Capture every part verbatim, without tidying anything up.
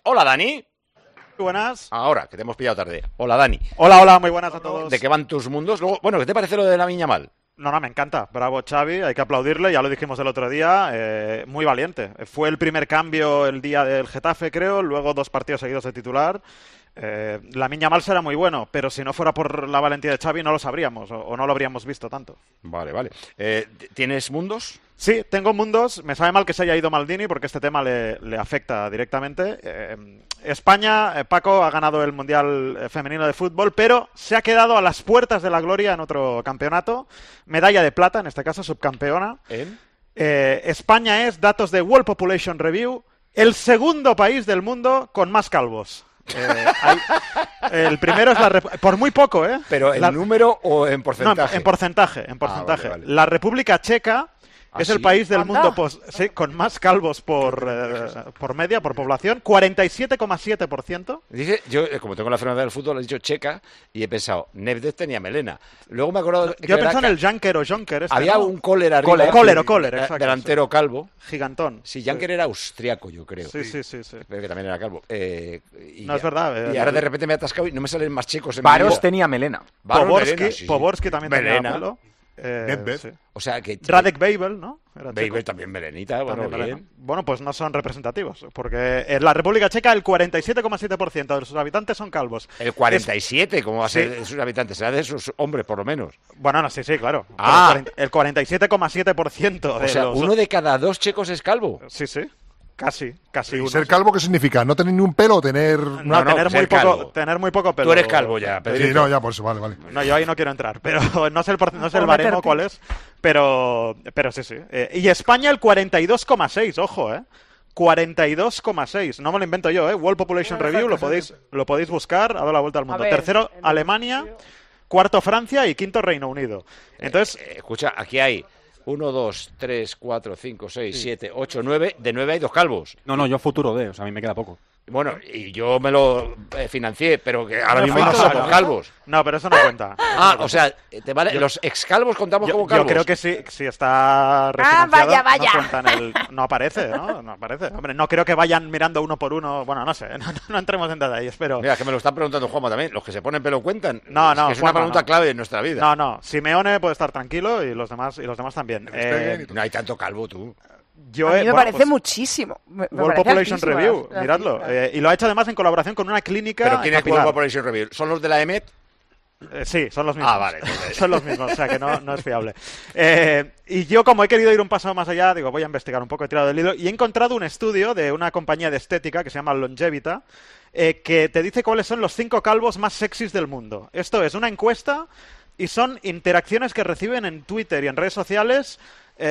Hola, Dani. Buenas. Ahora, que te hemos pillado tarde. Hola, Dani. Hola, hola, muy buenas a todos. ¿De qué van tus mundos? Luego, bueno, ¿qué te parece lo de Lamine Yamal? No, no, me encanta. Bravo, Xavi. Hay que aplaudirle. Ya lo dijimos el otro día. Eh, muy valiente. Fue el primer cambio el día del Getafe, creo. Luego dos partidos seguidos de titular. Eh, Lamine Yamal será muy bueno, pero si no fuera por la valentía de Xavi no lo sabríamos o, o no lo habríamos visto tanto. Vale, vale. Eh, ¿Tienes mundos? Sí, tengo mundos. Me sabe mal que se haya ido Maldini porque este tema le, le afecta directamente. Eh, España, eh, Paco, ha ganado el Mundial Femenino de Fútbol, pero se ha quedado a las puertas de la gloria en otro campeonato. Medalla de plata, en este caso, subcampeona. ¿En? Eh, España es, datos de World Population Review, el segundo país del mundo con más calvos. Eh, hay, el primero es la Rep- por muy poco, ¿eh? ¿Pero en la, número o en porcentaje? No, en, en porcentaje, en porcentaje. Ah, vale, vale. La República Checa ¿Ah, es sí? el país del Anda. mundo pues, sí, con más calvos por, eh, por media, por población, cuarenta y siete coma siete por ciento. Dice, yo, eh, como tengo la enfermedad del fútbol, he dicho checa y he pensado, Nedved tenía melena. Luego me he acordado que Yo era pensaba que en el Janker o Jonker. Este, había ¿no? un Kohler arriba. Kohler, Kohler o Kohler, eh, exacto, delantero sí. calvo. Gigantón. Sí, Janker era austriaco, yo creo. Sí, sí, sí, sí. Pero que también era calvo. Eh, y No, es verdad, Y eh, ahora de repente me he atascado y no me salen más chicos en mi Varos vida. tenía melena. Varos, Poborski, melena, sí, sí. Poborski también Melena. tenía pelo. Eh, Nedved. sí. O sea que... Radek Babel, ¿no? Era Babel checo. también melenita, bueno, También bien. melena. Bueno, pues no son representativos, porque en la República Checa el cuarenta y siete coma siete por ciento de sus habitantes son calvos. El cuarenta y siete, ¿cómo va a ser Sí. de sus habitantes? Será de sus hombres, por lo menos. Bueno, no, sí, sí, claro. Ah. Pero el cuarenta y siete coma siete por ciento de O sea, los... uno de cada dos checos es calvo. Sí, sí. Casi, casi ¿Y uno. ser calvo qué significa? ¿No tener ni un pelo o tener...? No, No, no, tener, ser muy poco, calvo. tener muy poco pelo. Tú eres calvo ya, Pedrito. Sí, no, ya, por eso, vale, vale. No, yo ahí no quiero entrar, pero no sé el, por- no sé el Por baremo meterte. cuál es, pero, pero sí, sí. Eh, y España el cuarenta y dos coma seis, ojo, ¿eh? cuarenta y dos coma seis, no me lo invento yo, ¿eh? World Population Review, lo podéis, lo podéis buscar, ha dado la vuelta al mundo. ver, Tercero, en- Alemania, cuarto, Francia y quinto, Reino Unido. Entonces, Eh, escucha, aquí hay uno, dos, tres, cuatro, cinco, seis, siete, ocho, nueve. De nueve hay dos calvos. No, no, yo futuro D, o sea, a mí me queda poco. Bueno, y yo me lo eh, financié, pero que ahora No, mismo no no, somos no, no. calvos. no, pero eso no cuenta. Ah, o sea, te vale, los excalvos contamos Yo, como yo calvos. creo que sí, si está refinanciada, vaya, vaya. No, cuenta en el- no aparece, ¿no? No aparece. Hombre, no creo que vayan mirando uno por uno. Bueno, no sé, no, no entremos en detalles, pero... Mira, que me lo está preguntando Juanma también. Los que se ponen pelo cuentan. No, Es no, que es una Juanma, pregunta no. clave en nuestra vida. No, no, Simeone puede estar tranquilo y los demás, y los demás también. Eh, No hay tanto calvo, tú. yo a mí he- me bueno, parece pues, muchísimo. Me- me World parece Population altísimo, Review, las- miradlo. las- Eh, y lo ha hecho además en colaboración con una clínica ¿Pero quién es capilar. World Population Review? ¿Son los de la E M E T? Eh, sí, son los mismos. Ah, vale, entonces. Son los mismos, o sea que no, no es fiable. Eh, y yo, como he querido ir un paso más allá, digo, voy a investigar un poco, he tirado del hilo, y he encontrado un estudio de una compañía de estética que se llama Longevita, eh, que te dice cuáles son los cinco calvos más sexys del mundo. Esto es una encuesta y son interacciones que reciben en Twitter y en redes sociales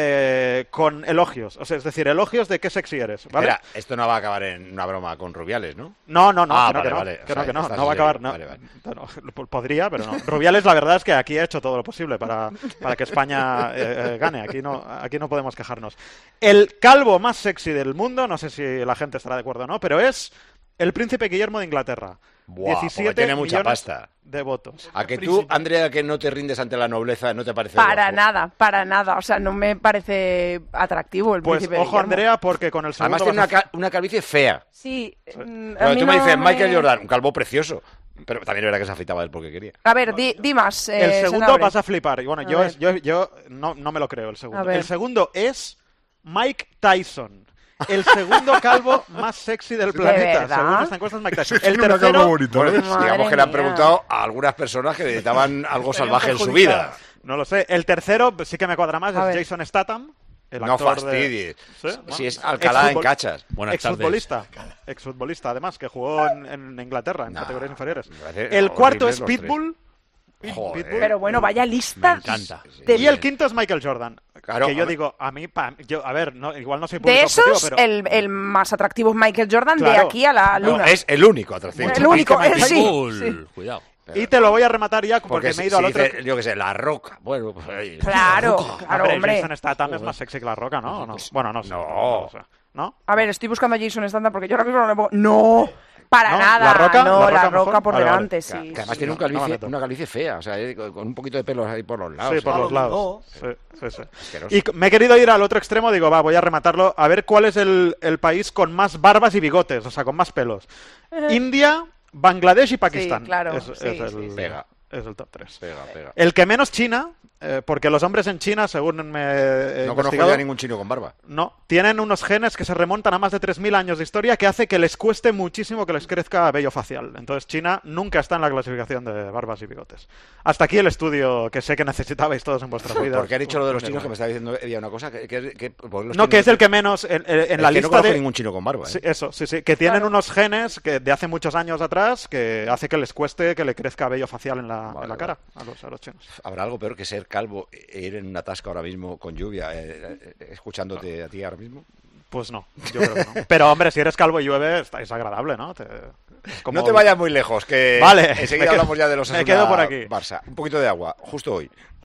eh, con elogios. O sea, es decir, elogios de qué sexy eres, ¿vale? Espera, esto no va a acabar en una broma con Rubiales, ¿no? No, no, no, Ah, que no, vale, que no, vale. que O no, sea, que no, estás no va a en acabar, serio. no. Vale, vale. No, p- podría, pero no. Rubiales, la verdad es que aquí ha hecho todo lo posible para, para que España eh, eh, gane. Aquí no, aquí no podemos quejarnos. El calvo más sexy del mundo, no sé si la gente estará de acuerdo o no, pero es el príncipe Guillermo de Inglaterra. Buah, porque diecisiete tiene mucha millones pasta. de votos. A que tú, Andrea, que no te rindes ante la nobleza, no te parece Para guapo? nada, para nada. O sea, no me parece atractivo el Pues príncipe ojo, Guillermo. Andrea, porque con el segundo Además tiene vas una, a- ca- una calvicie fea. Sí. mm, a Bueno, mí tú me no dices me- Michael Jordan, un calvo precioso. Pero también era que se afeitaba él porque quería. A ver, di, di más. eh, El segundo Senabre. vas a flipar. Y bueno, A yo, ver. es- yo, yo no, no me lo creo, el A segundo. ver. El segundo es Mike Tyson. El segundo calvo más sexy del ¿De planeta. verdad? Según esta encuesta es Mike Tyson. Tiene El una calva tercero, bonita, Bueno, ¿eh? Madre digamos que le han mía. preguntado a algunas personas que necesitaban algo salvaje en su vida. no lo sé. El tercero sí que me cuadra más, A es ver. Jason Statham. El No actor fastidies. De... Si bueno, es Alcalá en exfutbol- cachas. Buenas tardes. Exfutbolista. Exfutbolista, además, que jugó en, en Inglaterra, en Nah, categorías inferiores. me parece El horrible cuarto es los tres. Pitbull. Joder. Pitbull. Pero bueno, vaya lista. Me encanta. de- Y el quinto es Michael Jordan. Claro, que yo a ver. digo, a mí, pa- yo, a ver, no, igual no soy De público esos, objetivo, pero... el, el más atractivo es Michael Jordan de Claro. aquí a la No, luna. es el único atractivo. el único, Michael eh, sí, Pitbull, sí. cuidado. Y te lo voy a rematar ya porque, Porque me he si, ido al si otro... dice, yo qué sé, la roca. Bueno, pues ahí. Claro, claro, Hombre, hombre. Jason Statham es más sexy que la roca, ¿no? ¿O no? Bueno, no sé. No. lo sé. ¿No? A ver, estoy buscando a Jason Statham porque yo ahora mismo no le puedo... ¡No! Para ¿No? nada, ¿La Roca? no, ¿La la Roca roca, mejor? por Vale, vale. delante, Que, sí. que además sí. tiene un no me calvicie, meto. una calvicie fea, o sea, eh, con un poquito de pelos ahí por los lados. Sí, por eh. los lados. no. Sí, sí, sí. Asqueroso. Y me he querido ir al otro extremo, digo, va, voy a rematarlo, a ver cuál es el, el país con más barbas y bigotes, o sea, con más pelos. India, Bangladesh y Pakistán. claro, Es, sí, es el, sí, sí. Pega. es el top tres. Pega, pega. El que menos China, eh, porque los hombres en China, según me he No conozco investigado, ya ningún chino con barba. no, tienen unos genes que se remontan a más de tres mil años de historia que hace que les cueste muchísimo que les crezca vello facial. Entonces China nunca está en la clasificación de barbas y bigotes. Hasta aquí el estudio que sé que necesitabais todos en vuestras vidas. Porque han dicho lo de los Pues, chinos que me estaba diciendo Edia una cosa, que, que, que- porque los No, chinos- que es el que menos en, en- en es la que no lista conozco de... ningún chino con barba. ¿eh? Sí, eso, sí, sí, que tienen Claro. unos genes que de hace muchos años atrás que hace que les cueste que le crezca vello facial en la, Vale, en la vale. cara a los, a los chinos. Habrá algo peor que ser calvo e ir en un atasco ahora mismo con lluvia, eh, eh, escuchándote a ti ahora mismo. Pues no, yo creo que no. Pero hombre, si eres calvo y llueve, está- es agradable, ¿no? Te- es como- No te vayas muy lejos, que Vale, me enseguida quedo- hablamos ya de los me quedo por aquí. Barça. Un poquito de agua, justo hoy.